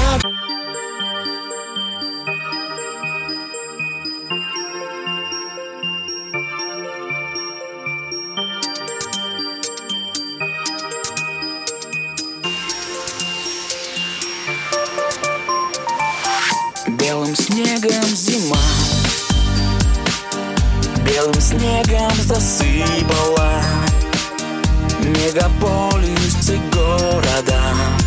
спят. Белым снегом зима, белым снегом засыпала мегаполисы города,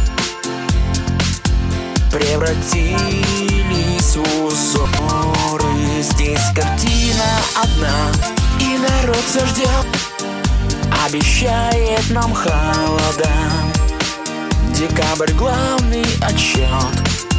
превратились в узоры. Здесь картина одна, и народ все ждет, обещает нам холода. Декабрь — главный отсчет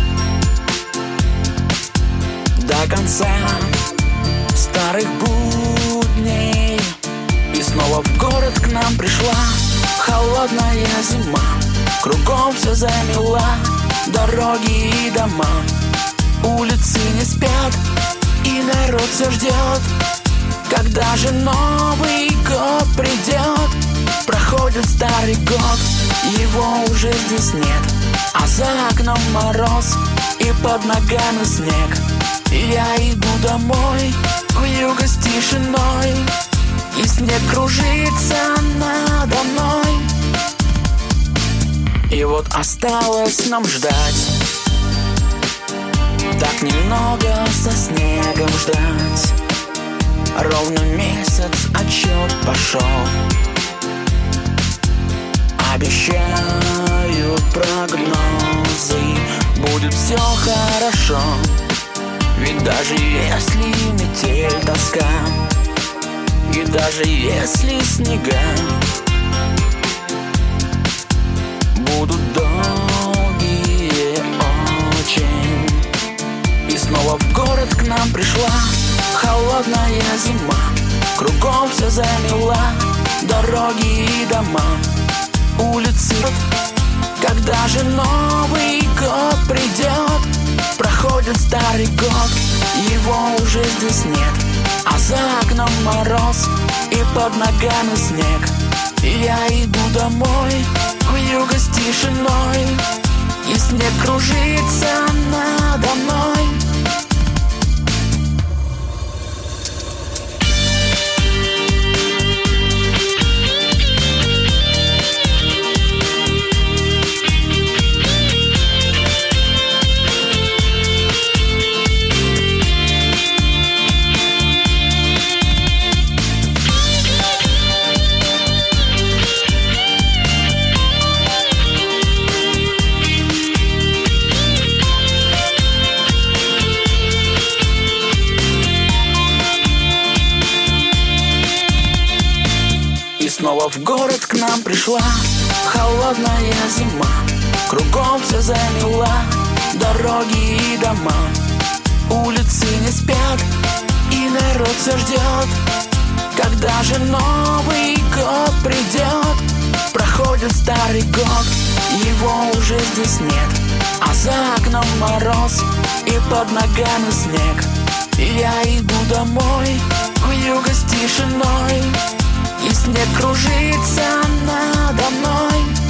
до конца старых будней. И снова в город к нам пришла холодная зима. Кругом все замела, дороги и дома. Улицы не спят, и народ все ждет, когда же Новый год придет. Проходит старый год, его уже здесь нет, а за окном мороз и под ногами снег. Я иду домой, вьюга с тишиной, и снег кружится надо мной. И вот осталось нам ждать, так немного со снегом ждать. Ровно месяц отсчет пошел, обещают прогнозы, будет все хорошо. Ведь даже если метель, тоска, и даже если снега будут долгие очень. И снова в город к нам пришла холодная зима. Кругом все замела, дороги и дома. Улицы, когда же Новый год придет. Проходит старый год, его уже здесь нет, а за окном мороз и под ногами снег. Я иду домой, вьюга с тишиной, и снег кружится надо мной. Снова в город к нам пришла холодная зима. Кругом все замела, дороги и дома. Улицы не спят, и народ все ждет, когда же Новый год придет. Проходит старый год, его уже здесь нет, а за окном мороз и под ногами снег. Я иду домой, вьюга с тишиной, и снег кружится надо мной.